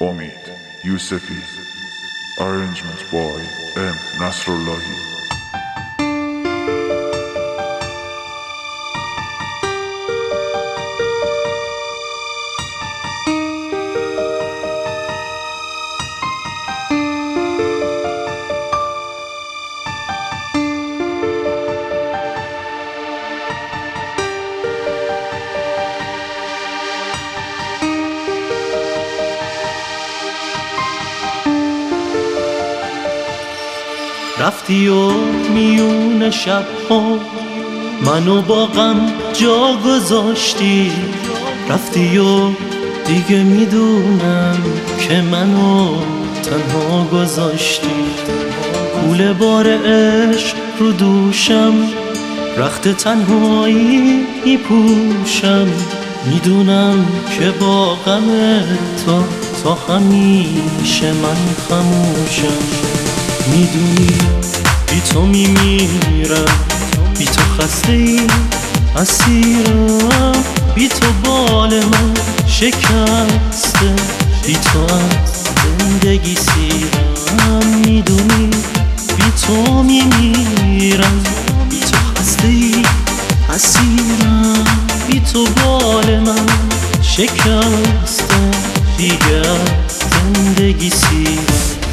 امید یوسفی. Arrangement by M. Nasrullahi. رفتی و میون شب‌ها منو با غم جا گذاشتی، رفتی و دیگه میدونم که منو تنها گذاشتی. کوله بار عشق رو دوشم، رخت تنهایی میپوشم، میدونم که با غم تا همیشه من خموشم. میدونی بی تو میمیرم، بی تو خسته ای اسیرم، بی تو بال من شکسته، بی تو از زندگی سیرم. میدونی بی تو میمیرم، بی تو خسته ای اسیرم، بی تو بال من شکسته، دیگه از زندگی سیرم.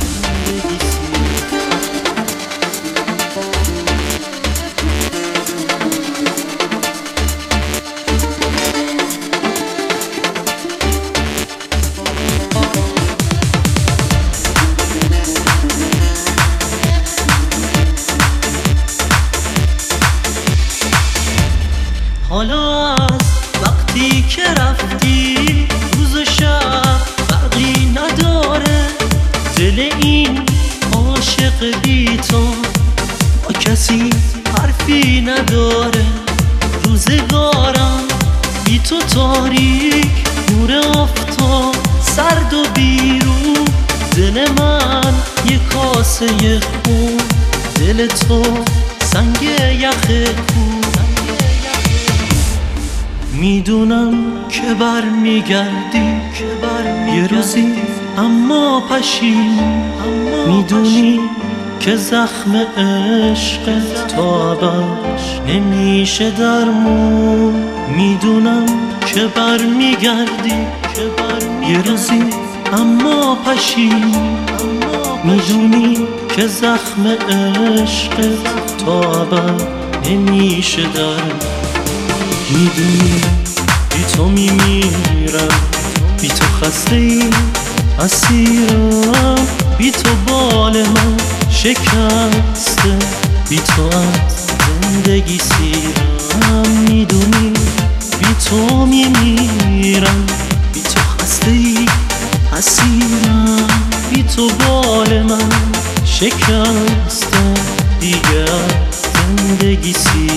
حالا از وقتی که رفتی روز و شب فرقی نداره، دل این عاشق بی تو با کسی حرفی نداره. روزگارم بی تو تاریک، نور آفتاب سرد و بیرون، دل من یه کاسه خون، دل تو سنگ یخ کون. میدونم که برمیگردی یه روزی اما پشیمون، میدونی که زخم عشق تا ابد نمیشه درمون. میدونم که برمیگردی یه روزی اما پشیمون، میدونی که زخم عشق تا ابد نمیشه درمون. میدونی بی تو میمیرم، بی تو خسته ای اسیرم، بی تو بال من شکسته، بی تو از زندگی سیرم. میدونی بی تو میمیرم، بی تو خسته ای اسیرم، بی تو بال من شکسته، دیگه از زندگی سیرم.